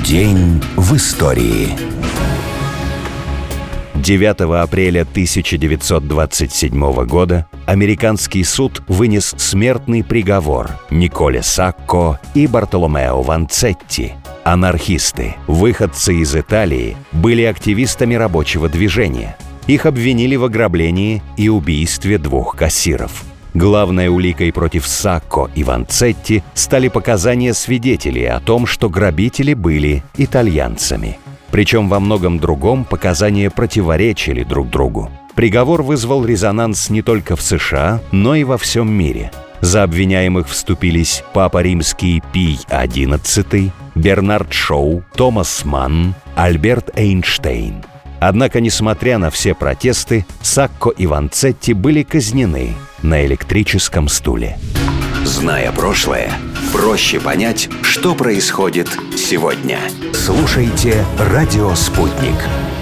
День в истории. 9 апреля 1927 года американский суд вынес смертный приговор Николе Сакко и Бартоломео Ванцетти. Анархисты, выходцы из Италии, были активистами рабочего движения. Их обвинили в ограблении и убийстве 2 кассиров. Главной уликой против Сакко и Ванцетти стали показания свидетелей о том, что грабители были итальянцами. Причем во многом другом показания противоречили друг другу. Приговор вызвал резонанс не только в США, но и во всем мире. За обвиняемых вступились Папа Римский Пий XI, Бернард Шоу, Томас Манн, Альберт Эйнштейн. Однако, несмотря на все протесты, Сакко и Ванцетти были казнены на электрическом стуле. Зная прошлое, проще понять, что происходит сегодня. Слушайте «Радио Спутник».